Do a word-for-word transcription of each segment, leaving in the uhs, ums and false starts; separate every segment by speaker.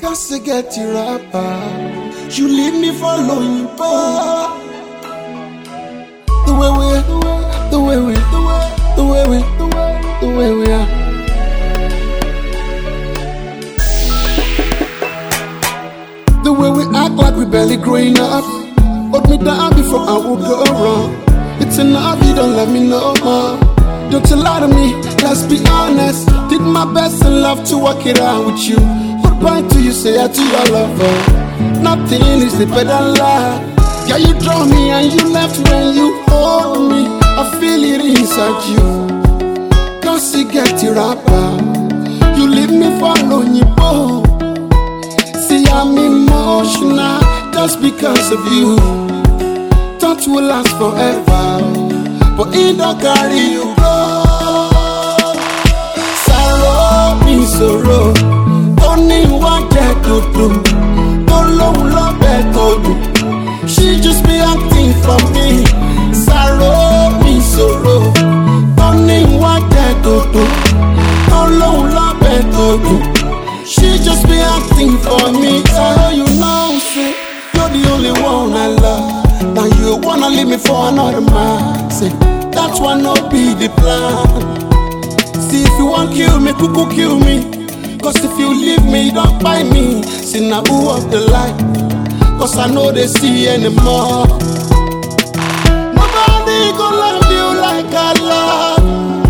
Speaker 1: Cause I get you rapper. You leave me for lonely boy. The way we are, the way we, the way we, the way we are. The way we act like we barely growing up. Hold me down before I will go wrong. It's enough, you don't let me know more. Don't you lie to me, let's be honest. Did my best in love to work it out with you. Goodbye to you, say I to your lover. Nothing is deeper than love. Yeah, you draw me and you left when you hold me. I feel it inside you. Don't see get your rapper. You leave me for lonely boy. See I'm emotional just because of you. Touch will last forever, but it don't carry you go. Sorrow me sorrow. Only one get to do. Don't love better do. She just be acting for me. Sorrow me sorrow. Only one get to do. Don't love better do. She just be acting for me. So you know, say you're the only one I love. Now you wanna leave me for another man. Say that's why not be the plan. See if you want kill me, cuckoo kill me. Cause if you leave me, you don't buy me. See now who up the light. Cause I know they see anymore. Nobody gon' love you like I love.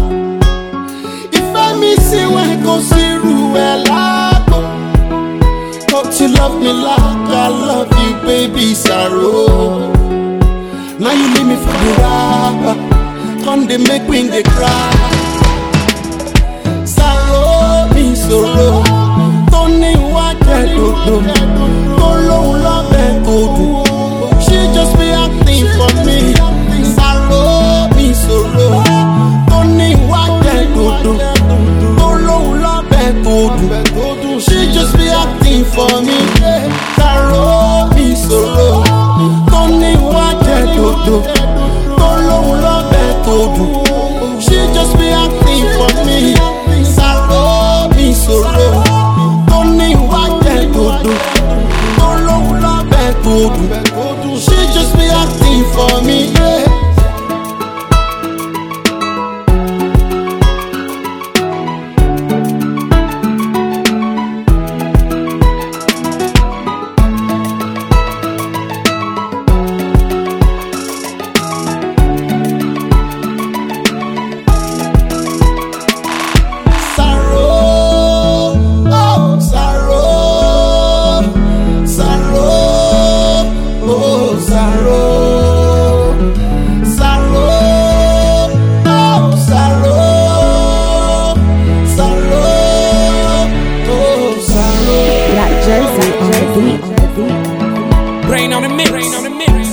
Speaker 1: If I miss you, I go see Ruella. Don't you love me like I love you, baby, sorrow. Now you leave me for the rapper. Come they make me they cry. Sorrow me sorrow. Don't need what I do. Don't love and go do. She just be acting for me. Sorrow me sorrow. Don't need what I do. Don't love and go do. She just be acting for me. Sorrow me sorrow. Don't need what I do. Don't love and go do. She just be acting for me. Sorrow me sorrow. Don't need what I do. Don't love and go do. She just be acting for me.
Speaker 2: Rain on the mix. Rain on the mix.